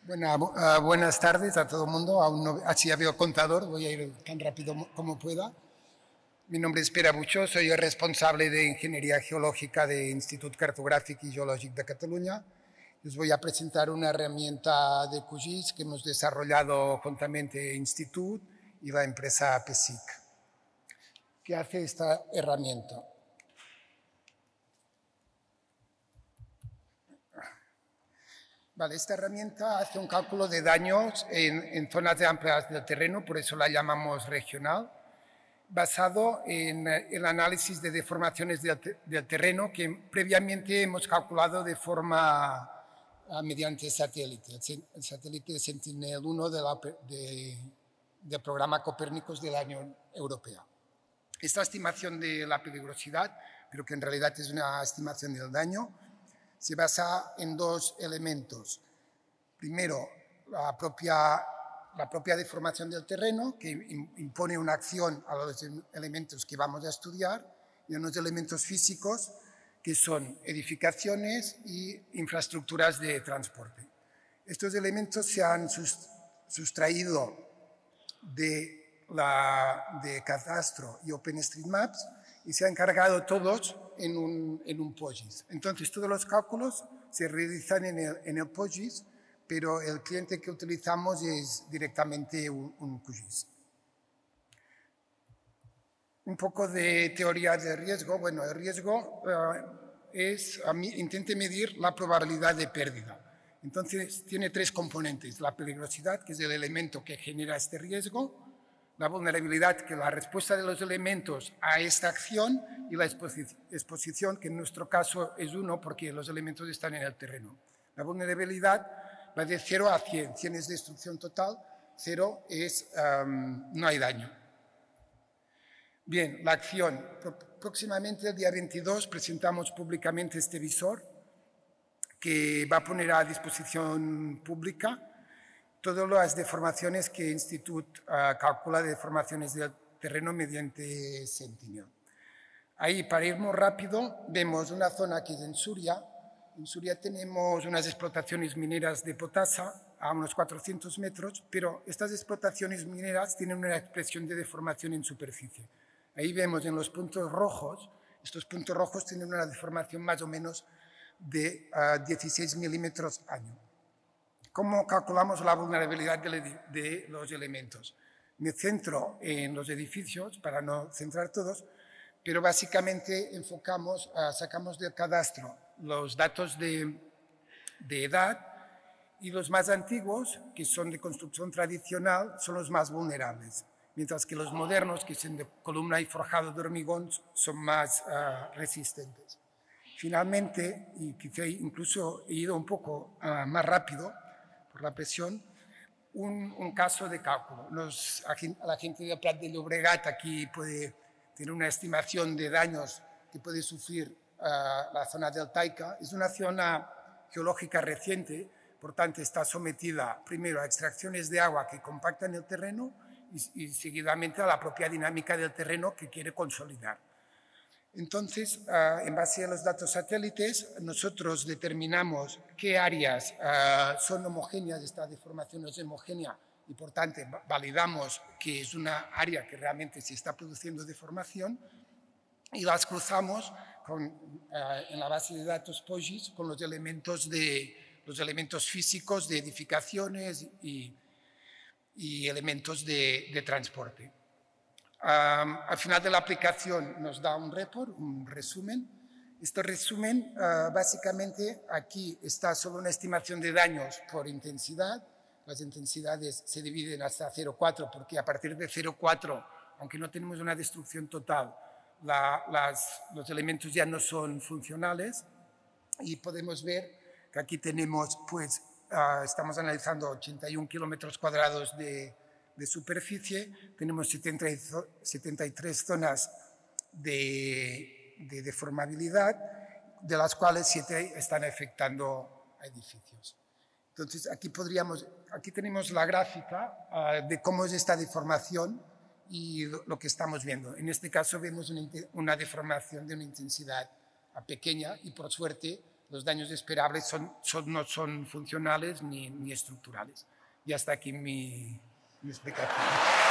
Buenas tardes a todo el mundo. Aún no, así había contador, voy a ir tan rápido como pueda. Mi nombre es Pere Buxó, soy el responsable de Ingeniería Geológica del Institut Cartogràfic i Geològic de Cataluña. Les voy a presentar una herramienta de QGIS que hemos desarrollado juntamente el Institut y la empresa PESIC. ¿Qué hace esta herramienta? Vale, esta herramienta hace un cálculo de daños en zonas amplias del terreno, por eso la llamamos regional, basado en el análisis de deformaciones del terreno que previamente hemos calculado de forma mediante satélite, el satélite Sentinel-1 del programa Copérnicos de la Unión Europea. Esta estimación de la peligrosidad, pero que en realidad es una estimación del daño, se basa en dos elementos. Primero, la propia deformación del terreno, que impone una acción a los elementos que vamos a estudiar, y unos elementos físicos, que son edificaciones y infraestructuras de transporte. Estos elementos se han sustraído de Cadastro y OpenStreetMaps y se han cargado todos en un POGIS. Entonces, todos los cálculos se realizan en el POGIS, pero el cliente que utilizamos es directamente un QGIS. Un poco de teoría de riesgo. Bueno, el riesgo intente medir la probabilidad de pérdida. Entonces, tiene tres componentes. La peligrosidad, que es el elemento que genera este riesgo, la vulnerabilidad, que es la respuesta de los elementos a esta acción, y la exposición, que en nuestro caso es 1 porque los elementos están en el terreno. La vulnerabilidad va de 0 a 100. 100 es destrucción total, 0 es no hay daño. Bien, la acción. Próximamente, el día 22, presentamos públicamente este visor que va a poner a disposición pública todas las deformaciones que el Institut calcula de deformaciones del terreno mediante Sentinel. Ahí, para ir muy rápido, vemos una zona que es en Suria. En Suria tenemos unas explotaciones mineras de potasa a unos 400 metros, pero estas explotaciones mineras tienen una expresión de deformación en superficie. Ahí vemos en los puntos rojos, estos puntos rojos tienen una deformación más o menos de 16 milímetros año. ¿Cómo calculamos la vulnerabilidad de los elementos? Me centro en los edificios para no centrar todos, pero básicamente sacamos del cadastro los datos de edad, y los más antiguos, que son de construcción tradicional, son los más vulnerables, mientras que los modernos, que son de columna y forjado de hormigón, son más resistentes. Finalmente, y quizá incluso he ido un poco más rápido por la presión, un caso de cálculo. La gente de Prat de Llobregat aquí puede tener una estimación de daños que puede sufrir la zona del Taica. Es una zona geológica reciente, por tanto está sometida primero a extracciones de agua que compactan el terreno y seguidamente a la propia dinámica del terreno que quiere consolidar. Entonces, en base a los datos satélites, nosotros determinamos qué áreas son homogéneas, esta deformación es homogénea, y por tanto validamos que es una área que realmente se está produciendo deformación, y las cruzamos en la base de datos POGIS con los elementos físicos de edificaciones y elementos de transporte. Al final de la aplicación nos da un report, un resumen. Este resumen, básicamente, aquí está solo una estimación de daños por intensidad. Las intensidades se dividen hasta 0,4 porque a partir de 0,4, aunque no tenemos una destrucción total, los elementos ya no son funcionales, y podemos ver que aquí tenemos, estamos analizando 81 kilómetros cuadrados de superficie, tenemos 73 zonas de deformabilidad, de las cuales 7 están afectando a edificios. Entonces, aquí tenemos la gráfica de cómo es esta deformación y lo que estamos viendo. En este caso vemos una deformación de una intensidad pequeña, y por suerte los daños esperables no son funcionales ni estructurales. Y hasta aquí mi explicación.